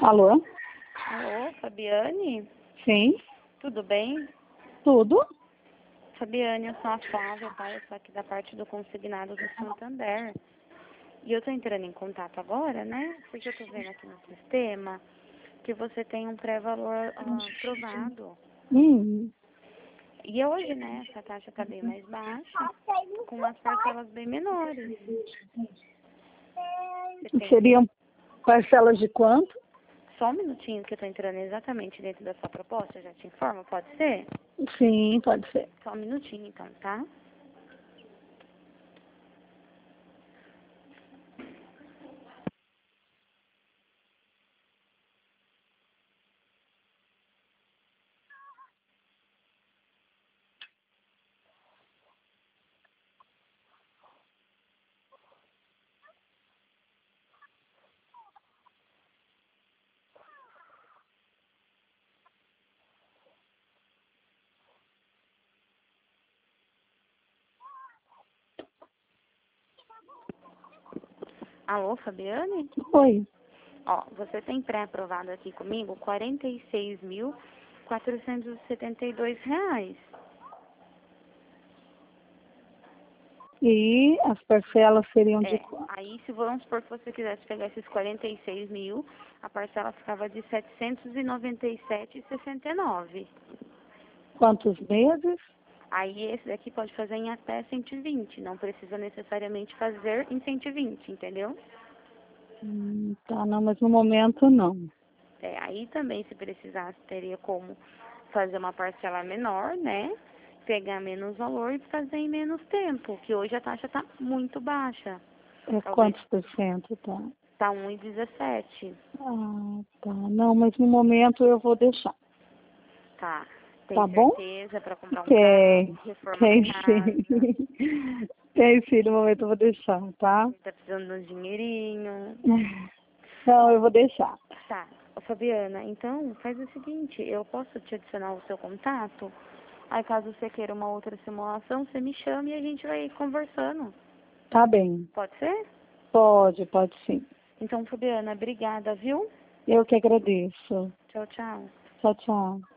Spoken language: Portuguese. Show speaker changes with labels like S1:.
S1: Alô?
S2: Alô, Fabiane?
S1: Sim,
S2: Tudo bem?
S1: tudo?
S2: Fabiane, eu sou a Flávia, tá? Eu sou aqui da parte do consignado do Santander. E eu tô entrando em contato agora, né? Porque eu tô vendo aqui no sistema que você tem um pré-valor aprovado.
S1: Hum,
S2: E hoje, né, essa taxa tá bem mais baixa, com umas parcelas bem menores. Você tem
S1: seriam parcelas de quanto?
S2: só um minutinho que eu tô entrando exatamente dentro da sua proposta, já te informo, pode ser?
S1: Sim, pode ser.
S2: Só um minutinho então, tá? Alô, Fabiane?
S1: Oi.
S2: Ó, você tem pré-aprovado aqui comigo R$ 46.472.
S1: E as parcelas seriam de
S2: É,
S1: quanto?
S2: aí se vamos supor que você quisesse pegar esses 46 mil, a parcela ficava de 797,69.
S1: Quantos meses?
S2: Aí esse daqui pode fazer em até 120, não precisa necessariamente fazer em 120, entendeu?
S1: Tá, não, mas no momento não.
S2: É, aí também, se precisasse, teria como fazer uma parcela menor, né? Pegar menos valor e fazer em menos tempo, que hoje a taxa está muito baixa.
S1: É
S2: Talvez
S1: quantos por cento, tá?
S2: tá 1,17.
S1: Ah, tá. Não, mas no momento eu vou deixar.
S2: Tá. Tem
S1: Tá bom?
S2: certeza para comprar um carro,
S1: Tem,
S2: reformar a
S1: tem
S2: casa,
S1: sim. Tem sim, no momento eu vou deixar, tá?
S2: tá precisando de um dinheirinho.
S1: Não, eu vou deixar.
S2: Tá. Ô, Fabiana, então faz o seguinte, eu posso te adicionar o seu contato? Aí caso você queira uma outra simulação, você me chama e a gente vai conversando.
S1: Tá bem.
S2: Pode ser?
S1: Pode sim.
S2: Então, Fabiana, obrigada, viu?
S1: Eu que agradeço.
S2: Tchau, tchau.
S1: Tchau, tchau.